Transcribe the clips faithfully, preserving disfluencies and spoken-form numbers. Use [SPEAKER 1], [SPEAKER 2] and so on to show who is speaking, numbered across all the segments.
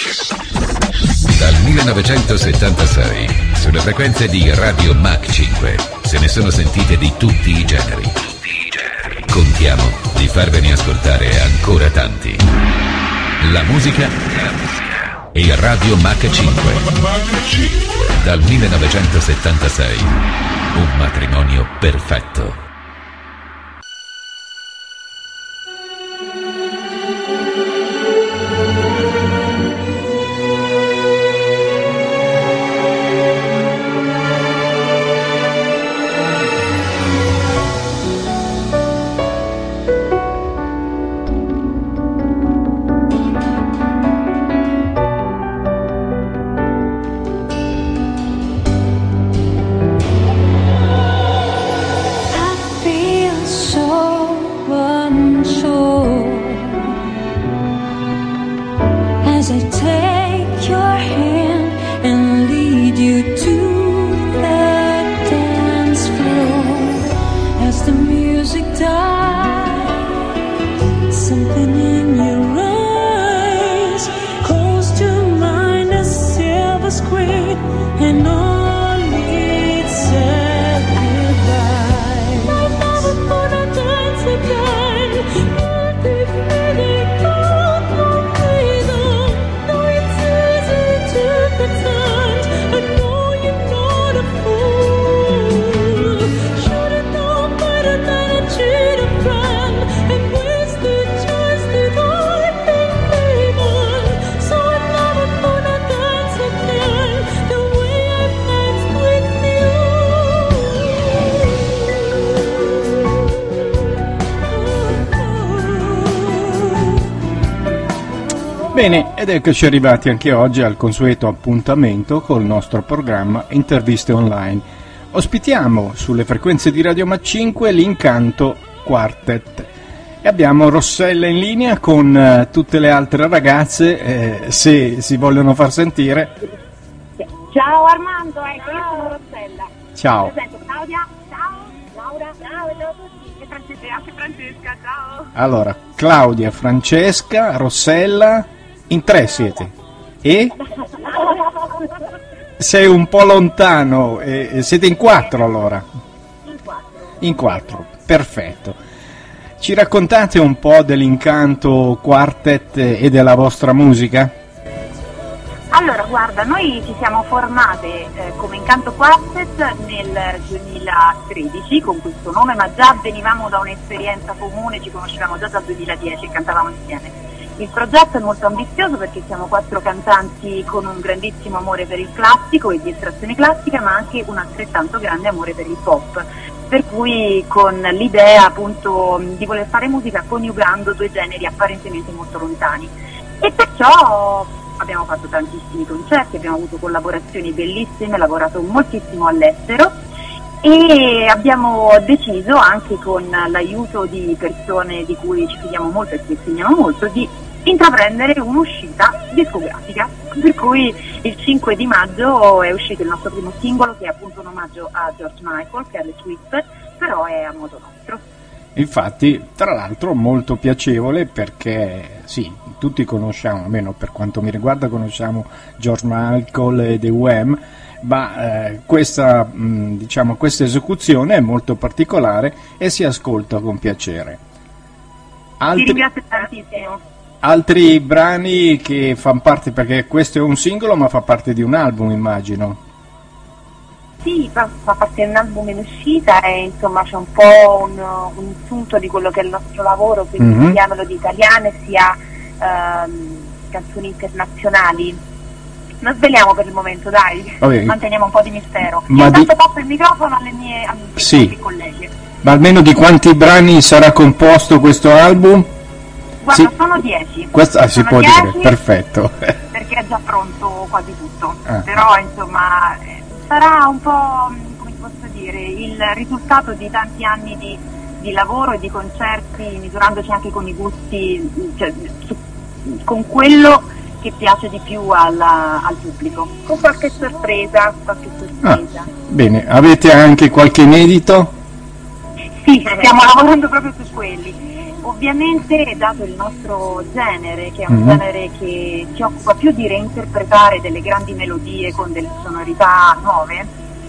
[SPEAKER 1] Dal millenovecentosettantasei, sulle frequenze di Radio Mach cinque, se ne sono sentite di tutti i generi. Contiamo di farvene ascoltare ancora tanti. La musica e Radio Mach cinque. Dal millenovecentosettantasei, un matrimonio perfetto.
[SPEAKER 2] Bene, ed eccoci arrivati anche oggi al consueto appuntamento col nostro programma Interviste Online. Ospitiamo sulle frequenze di Radio Mach cinque l'Incanto Quartet e abbiamo Rossella in linea con uh, tutte le altre ragazze, eh, se si vogliono far sentire.
[SPEAKER 3] Ciao Armando, ecco, io sono Rossella.
[SPEAKER 2] Ciao.
[SPEAKER 3] Mi presento Claudia, ciao, Laura, ciao, ciao a tutti, e Francesca, anche Francesca, ciao.
[SPEAKER 2] Allora, Claudia, Francesca, Rossella... In tre siete. E? Sei un po' lontano. E siete in quattro allora?
[SPEAKER 3] In quattro.
[SPEAKER 2] In quattro, perfetto. Ci raccontate un po' dell'Incanto Quartet e della vostra musica?
[SPEAKER 3] Allora, guarda, noi ci siamo formate eh, come Incanto Quartet nel duemilatredici con questo nome, ma già venivamo da un'esperienza comune, ci conoscevamo già dal duemiladieci e cantavamo insieme. Il progetto è molto ambizioso perché siamo quattro cantanti con un grandissimo amore per il classico e di estrazione classica, ma anche un altrettanto grande amore per il pop, per cui con l'idea appunto di voler fare musica coniugando due generi apparentemente molto lontani. E perciò abbiamo fatto tantissimi concerti, abbiamo avuto collaborazioni bellissime, lavorato moltissimo all'estero e abbiamo deciso, anche con l'aiuto di persone di cui ci fidiamo molto e ci insegniamo molto, di intraprendere un'uscita discografica, per cui il cinque di maggio è uscito il nostro primo singolo, che è appunto un omaggio a George Michael, Careless Whisper, però è a modo nostro.
[SPEAKER 2] Infatti, tra l'altro molto piacevole perché sì, tutti conosciamo, almeno per quanto mi riguarda conosciamo George Michael e The Wham, ma eh, questa mh, diciamo questa esecuzione è molto particolare e si ascolta con piacere. Altri...
[SPEAKER 3] Ti ringrazio tantissimo.
[SPEAKER 2] Altri brani che fanno parte, perché questo è un singolo ma fa parte di un album, immagino.
[SPEAKER 3] Sì, fa, fa parte di un album in uscita e insomma c'è un po' un, un sunto di quello che è il nostro lavoro, quindi mm-hmm. sia melodie italiane sia ehm, canzoni internazionali. Non sveliamo per il momento, dai, okay. Manteniamo un po' di mistero. Ma Io di... intanto passo il microfono alle mie, alle mie
[SPEAKER 2] sì.
[SPEAKER 3] colleghe.
[SPEAKER 2] Ma almeno di quanti brani sarà composto questo album?
[SPEAKER 3] Guarda,
[SPEAKER 2] sì.
[SPEAKER 3] sono dieci.
[SPEAKER 2] Questo ah, si può
[SPEAKER 3] dieci,
[SPEAKER 2] dire, perfetto.
[SPEAKER 3] Perché è già pronto quasi tutto.
[SPEAKER 2] Ah.
[SPEAKER 3] Però insomma sarà un po', come posso dire, il risultato di tanti anni di, di lavoro e di concerti, misurandoci anche con i gusti, cioè, su, con quello che piace di più alla, al pubblico. Con qualche sorpresa, qualche sorpresa.
[SPEAKER 2] Ah, bene, avete anche qualche inedito?
[SPEAKER 3] Sì, stiamo lavorando proprio su quelli. Ovviamente, dato il nostro genere, che è un
[SPEAKER 2] Mhm.
[SPEAKER 3] genere che si occupa più di reinterpretare delle grandi melodie con delle sonorità nuove,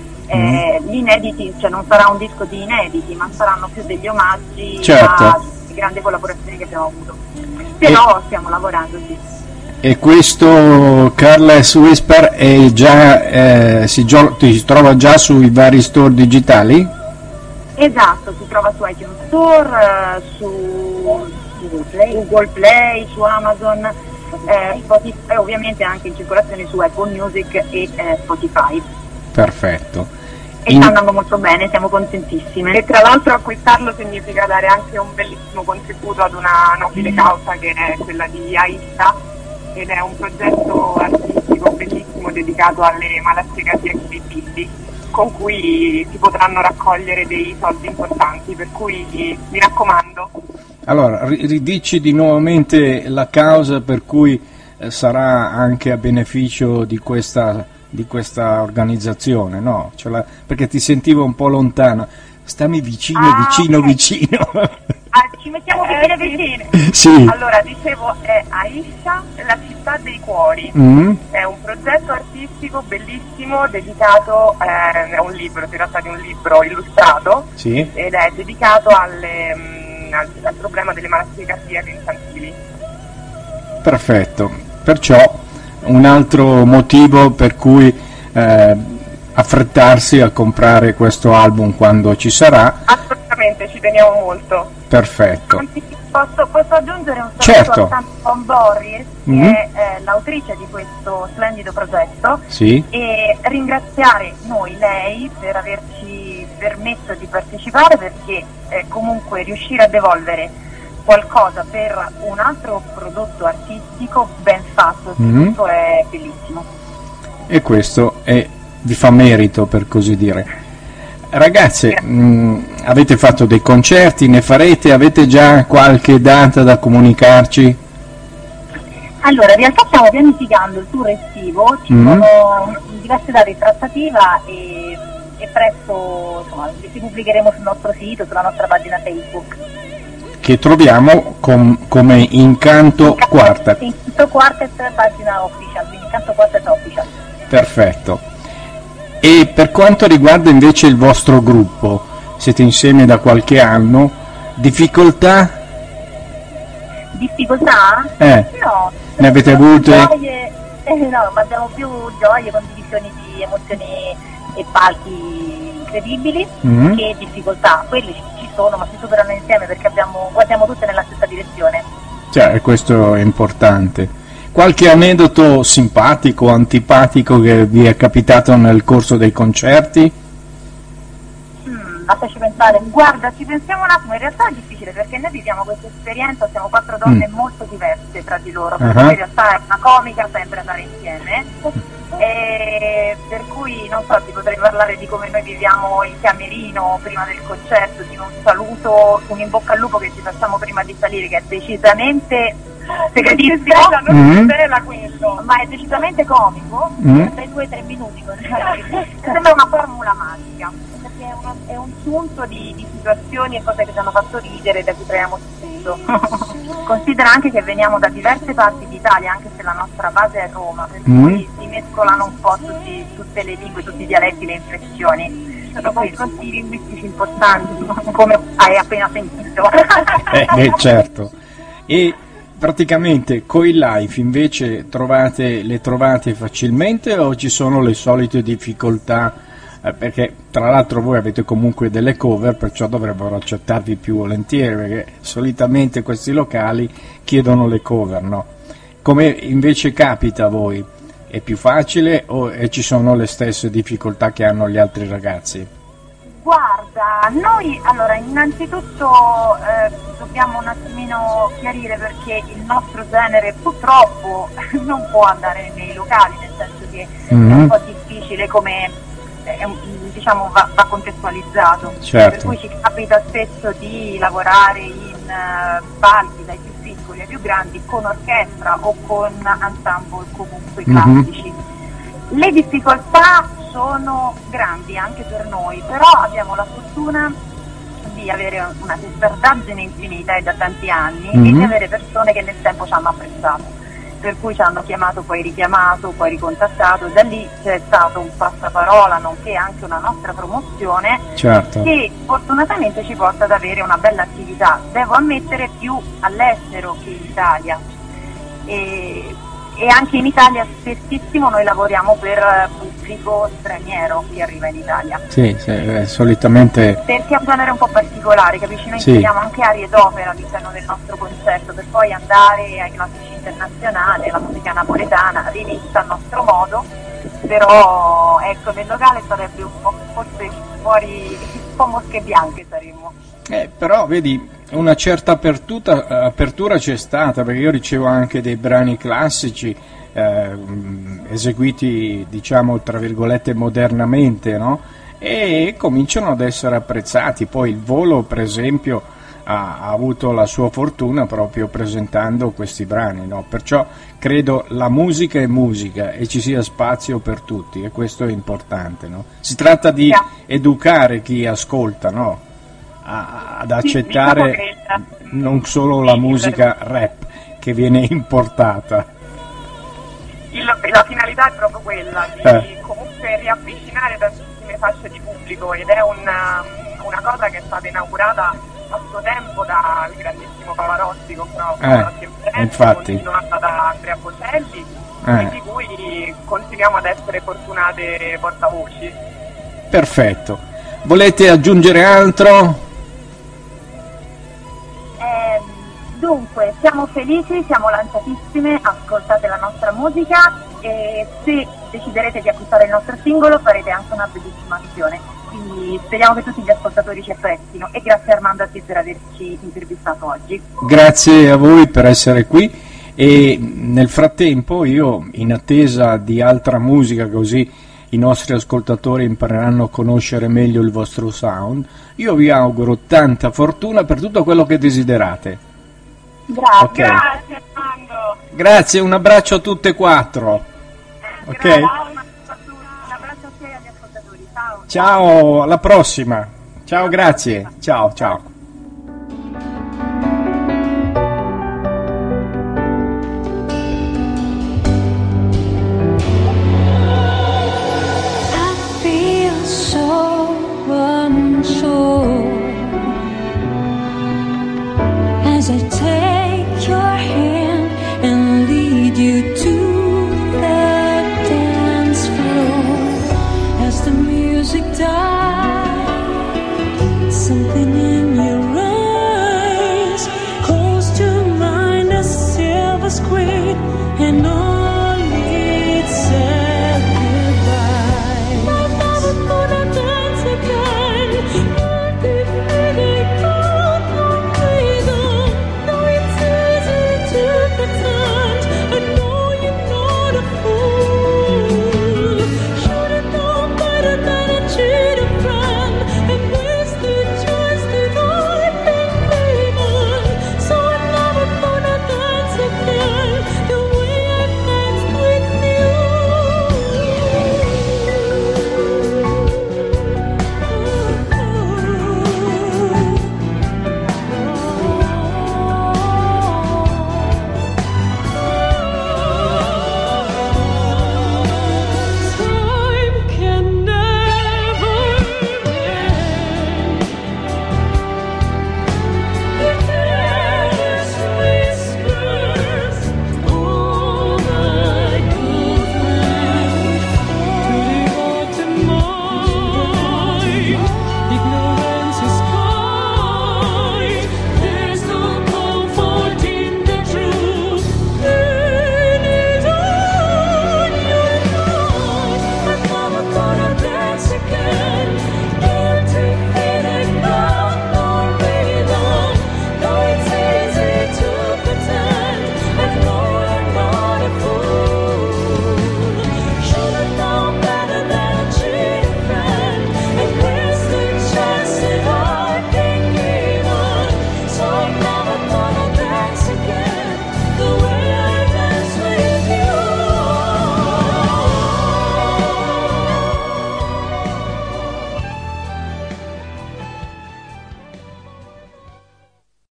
[SPEAKER 3] eh, gli inediti, cioè non sarà un disco di inediti, ma saranno più degli omaggi
[SPEAKER 2] Certo.
[SPEAKER 3] a grandi collaborazioni che abbiamo avuto. Però stiamo lavorando, sì.
[SPEAKER 2] E questo Careless Whisper è già, eh, si, gio- si trova già sui vari store digitali?
[SPEAKER 3] Esatto, si trova su iTunes Store, eh, su Google Play, Google Play, su Amazon, eh, Spotify, e ovviamente anche in circolazione su Apple Music e eh, Spotify.
[SPEAKER 2] Perfetto.
[SPEAKER 3] E
[SPEAKER 2] In-
[SPEAKER 3] sta andando molto bene, siamo contentissime.
[SPEAKER 4] E tra l'altro acquistarlo significa dare anche un bellissimo contributo ad una nobile causa che è quella di Aisha, ed è un progetto artistico bellissimo dedicato alle malattie cardiache, con cui si potranno raccogliere dei soldi importanti, per cui mi raccomando.
[SPEAKER 2] Allora, ri- ridici di nuovamente la causa per cui eh, sarà anche a beneficio di questa, di questa organizzazione, no? Cioè la- perché ti sentivo un po' lontana. Stammi vicino,
[SPEAKER 3] Ah,
[SPEAKER 2] vicino,
[SPEAKER 3] ok.
[SPEAKER 2] vicino.
[SPEAKER 3] Ah, ci mettiamo vicine
[SPEAKER 4] Eh, sì.
[SPEAKER 3] vicine.
[SPEAKER 2] Sì.
[SPEAKER 4] Allora, dicevo, è Aisha, la città dei cuori.
[SPEAKER 2] Mm?
[SPEAKER 4] È un progetto artistico bellissimo dedicato, eh, è un libro, si tratta di un libro illustrato,
[SPEAKER 2] Sì.
[SPEAKER 4] ed è dedicato alle, mh, al, al problema delle malattie cardiache infantili.
[SPEAKER 2] Perfetto. Perciò un altro motivo per cui eh, affrettarsi a comprare questo album quando ci sarà.
[SPEAKER 4] Assolutamente, ci teniamo molto.
[SPEAKER 2] Perfetto.
[SPEAKER 3] Anzi, Posso, posso aggiungere un saluto
[SPEAKER 2] Certo.
[SPEAKER 3] a Samson Borris, che
[SPEAKER 2] Mhm.
[SPEAKER 3] è eh, l'autrice di questo splendido progetto,
[SPEAKER 2] Sì.
[SPEAKER 3] e ringraziare noi, lei, per averci permesso di partecipare, perché eh, comunque riuscire ad evolvere qualcosa per un altro prodotto artistico ben fatto,
[SPEAKER 2] Mhm.
[SPEAKER 3] tutto è bellissimo.
[SPEAKER 2] E questo è, vi fa merito, per così dire. Ragazze, mh, avete fatto dei concerti, ne farete? Avete già qualche data da comunicarci?
[SPEAKER 3] Allora, in realtà stiamo pianificando il tour estivo, ci
[SPEAKER 2] Mhm.
[SPEAKER 3] sono diverse date in trattativa e, e presto, insomma, li pubblicheremo sul nostro sito, sulla nostra pagina Facebook.
[SPEAKER 2] Che troviamo com- come Incanto Quartet.
[SPEAKER 3] Incanto Quartet, pagina official, quindi Incanto Quartet official.
[SPEAKER 2] Perfetto. E per quanto riguarda invece il vostro gruppo, siete insieme da qualche anno, difficoltà?
[SPEAKER 3] Difficoltà?
[SPEAKER 2] Eh,
[SPEAKER 3] No.
[SPEAKER 2] Ne avete
[SPEAKER 3] sono
[SPEAKER 2] avute?
[SPEAKER 3] Gioie, eh, no, ma abbiamo più gioie, condivisioni di emozioni e palchi incredibili
[SPEAKER 2] Mhm.
[SPEAKER 3] che difficoltà. Quelle ci, ci sono, ma si superano insieme perché abbiamo, guardiamo tutte nella stessa direzione.
[SPEAKER 2] cioè, questo è importante. Qualche aneddoto simpatico, antipatico che vi è capitato nel corso dei concerti?
[SPEAKER 3] Mm, lasciaci pensare. Guarda, ci pensiamo un attimo, in realtà è difficile perché noi viviamo questa esperienza, siamo quattro donne
[SPEAKER 2] Mm.
[SPEAKER 3] molto diverse tra di loro,
[SPEAKER 2] Ah.
[SPEAKER 3] per cui in realtà è una comica sempre andare insieme. E per cui non so, ti potrei parlare di come noi viviamo il camerino prima del concerto, di un saluto, un in bocca al lupo che ci facciamo prima di salire, che è decisamente segretissimo,
[SPEAKER 4] Non
[SPEAKER 2] Mhm.
[SPEAKER 4] si svela quello.
[SPEAKER 3] ma è decisamente comico,
[SPEAKER 2] Mm.
[SPEAKER 3] per due o tre minuti così. Sembra una formula magica, perché è, uno- è un sunto di, di situazioni e cose che ci hanno fatto ridere, da cui traiamo spunto. Considera anche che veniamo da diverse parti d'Italia, anche se la nostra base è Roma, per
[SPEAKER 2] Mm.
[SPEAKER 3] cui si mescolano un po' tutti, tutte le lingue, tutti i dialetti, le inflessioni. Sono confronti linguistici importanti, come hai appena sentito.
[SPEAKER 2] Eh, eh, certo. E praticamente coi live invece trovate, le trovate facilmente o ci sono le solite difficoltà? Eh, perché tra l'altro voi avete comunque delle cover, perciò dovrebbero accettarvi più volentieri, perché solitamente questi locali chiedono le cover, no? Come invece capita a voi? È più facile o e ci sono le stesse difficoltà che hanno gli altri ragazzi?
[SPEAKER 3] Guarda, noi allora innanzitutto eh, dobbiamo un attimino chiarire perché il nostro genere purtroppo non può andare nei locali, nel senso che è
[SPEAKER 2] Mhm.
[SPEAKER 3] un po' difficile come è un- diciamo va, va contestualizzato.
[SPEAKER 2] Certo.
[SPEAKER 3] Per cui ci capita spesso di lavorare in eh, palchi dai più piccoli ai più grandi con orchestra o con ensemble comunque
[SPEAKER 2] Mhm.
[SPEAKER 3] classici. Le difficoltà sono grandi anche per noi, però abbiamo la fortuna di avere una testardaggine infinita e da tanti anni
[SPEAKER 2] mm-hmm.
[SPEAKER 3] e di avere persone che nel tempo ci hanno apprezzato, per cui ci hanno chiamato, poi richiamato, poi ricontattato, da lì c'è stato un passaparola nonché anche una nostra promozione,
[SPEAKER 2] certo.
[SPEAKER 3] che fortunatamente ci porta ad avere una bella attività, devo ammettere più all'estero che in Italia, e, e anche in Italia spessissimo noi lavoriamo per pubblico straniero che arriva in Italia.
[SPEAKER 2] Sì, sì, eh, solitamente...
[SPEAKER 3] Perché è un genere un po' particolare, capisci? Noi
[SPEAKER 2] sì.
[SPEAKER 3] inseriamo anche arie d'opera all'interno del nostro concerto per poi andare ai classici internazionali, alla musica napoletana, rivista a nostro modo, però ecco, nel locale sarebbe un po' forse fuori, un po' mosche bianche saremmo.
[SPEAKER 2] Eh, però vedi, una certa apertura, apertura c'è stata, perché io ricevo anche dei brani classici eh, eseguiti, diciamo, tra virgolette modernamente, no? E cominciano ad essere apprezzati. Poi il Volo, per esempio, ha, ha avuto la sua fortuna proprio presentando questi brani, no? Perciò credo la musica è musica e ci sia spazio per tutti, e questo è importante, no? Si tratta di educare chi ascolta, no? Ad accettare non solo la musica rap che viene importata.
[SPEAKER 4] Il, la finalità è proprio quella di eh. comunque riavvicinare tantissime fasce di pubblico, ed è una, una cosa che è stata inaugurata a suo tempo dal grandissimo Pavarotti con Prova,
[SPEAKER 2] eh, infatti
[SPEAKER 4] continuata da Andrea Bocelli,
[SPEAKER 2] eh.
[SPEAKER 4] e di cui continuiamo ad essere fortunate portavoci.
[SPEAKER 2] Perfetto. Volete aggiungere altro?
[SPEAKER 3] Dunque, siamo felici, siamo lanciatissime, ascoltate la nostra musica e se deciderete di acquistare il nostro singolo farete anche una bellissima azione, quindi speriamo che tutti gli ascoltatori ci apprezzino, e grazie Armando a te per averci intervistato oggi.
[SPEAKER 2] Grazie a voi per essere qui, e nel frattempo io, in attesa di altra musica, così i nostri ascoltatori impareranno a conoscere meglio il vostro sound, io vi auguro tanta fortuna per tutto quello che desiderate.
[SPEAKER 3] Grazie.
[SPEAKER 2] Okay.
[SPEAKER 4] Grazie Armando.
[SPEAKER 2] Grazie, un abbraccio a tutte e quattro. Ok.
[SPEAKER 3] Un abbraccio a te e agli ascoltatori. Ciao.
[SPEAKER 2] Ciao, alla prossima. Ciao, grazie. Ciao, ciao.